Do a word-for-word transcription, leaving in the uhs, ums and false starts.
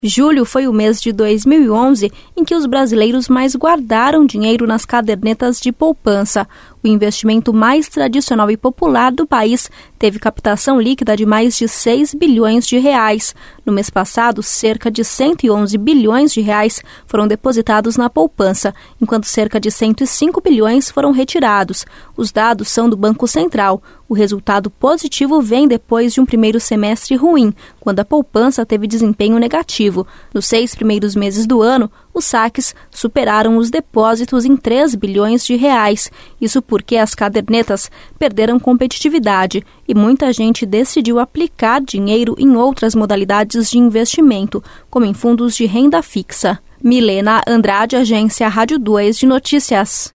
Julho foi o mês de dois mil e onze em que os brasileiros mais guardaram dinheiro nas cadernetas de poupança. O investimento mais tradicional e popular do país teve captação líquida de mais de seis bilhões de reais. No mês passado, cerca de cento e onze bilhões de reais foram depositados na poupança, enquanto cerca de cento e cinco bilhões foram retirados. Os dados são do Banco Central. O resultado positivo vem depois de um primeiro semestre ruim, quando a poupança teve desempenho negativo. Nos seis primeiros meses do ano, os saques superaram os depósitos em três bilhões de reais. Isso porque as cadernetas perderam competitividade e muita gente decidiu aplicar dinheiro em outras modalidades de investimento, como em fundos de renda fixa. Milena Andrade, Agência Rádio dois de Notícias.